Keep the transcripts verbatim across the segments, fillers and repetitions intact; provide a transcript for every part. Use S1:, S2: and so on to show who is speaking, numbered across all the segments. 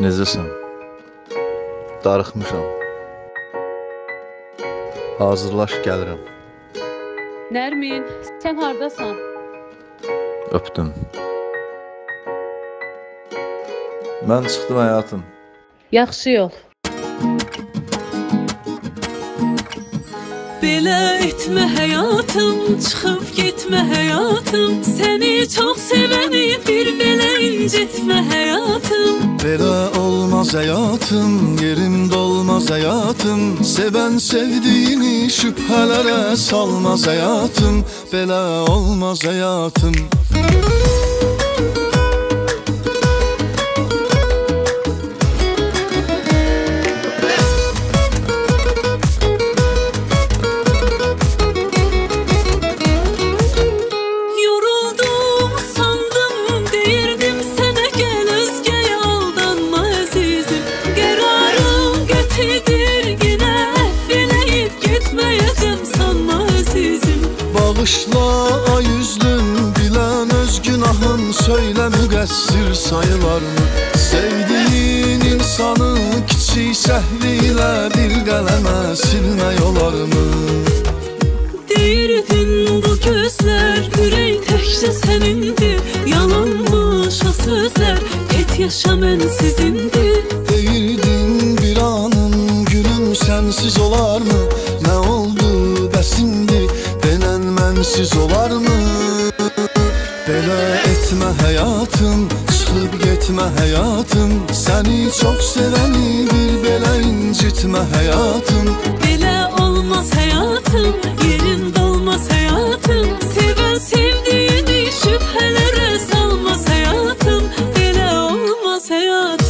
S1: Necəsən? Darıxmışam. Hazırlaş, gəlirəm.
S2: Nərmin, sən hardasan?
S1: Öpdüm. Mən çıxdım həyatım.
S2: Yaxşı yol.
S3: Belə etmə həyatım, çıxıb getmə həyatım, səni çox sevəni bir belə incitmə həyatım.
S4: Belə olmaz həyatım, yerim dolmaz həyatım, sevən sevdiyini şübhələrə salmaz həyatım. Belə olmaz həyatım. Bağışla ay üzlüm, bilən öz günahın, söylə müqəssir sayılarını. Sevdiyin insanı kiçik səhvilə bir qələmə silmək olarmı?
S3: Deyirdin bu gözlər, ürək təkcə sənindir, yalanmış o sözlər, get yaşa mənsizindir.
S4: Deyirdin bir anım, gülüm sənsiz olarmı? Nə oldu bəsindi, denən mənsiz olarmı? Belə etmə həyatım, çıxıb getmə həyatım, səni çox sevəni bir belə incitmə həyatım.
S3: Belə olmaz həyatım, yerin dolmaz həyatım, sevən sevdiyini şübhələrə salmaz həyatım. Belə olmaz həyatım.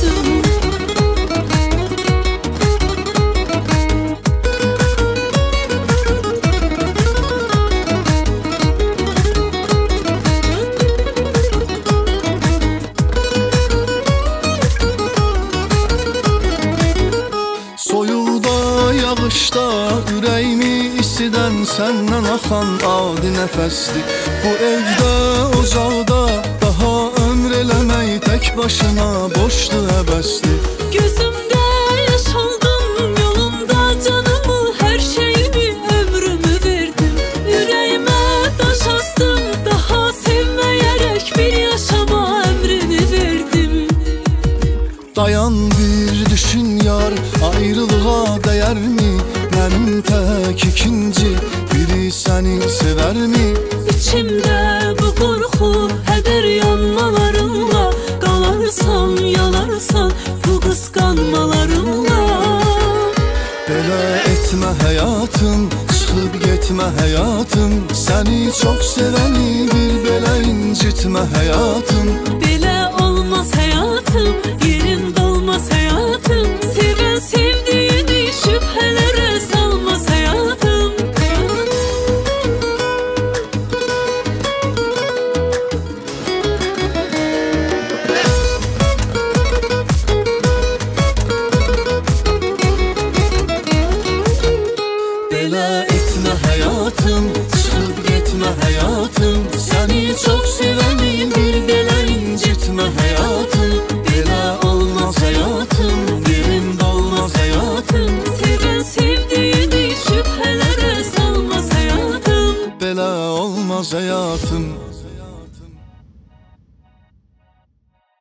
S4: Soyuqda, yağışda, ürəyimi isidən səndən axan adi nəfəsdir. Bu evdə, ocaqda, daha ömr eləmək tək başına boşdur, əbəsdir.
S3: Gözümdə yaş oldum, yolumda canımı, hər şeyimi, ömrümü verdim. Ürəyimə daş astım, daha sevməyərək bir yaşama əmrini verdim.
S4: Dayan bir düşün yar, ayrılığa dəyərmi? Mənim tək ikinci biri səni sevərmi?
S3: İçimdə bu qorxu, hədər yanmalarımla, qalarsan, yalarsan bu qısqanmalarımla.
S4: Belə etmə həyatım, çıxıb getmə həyatım, səni çox sevəni bir belə incitmə həyatım.
S3: Belə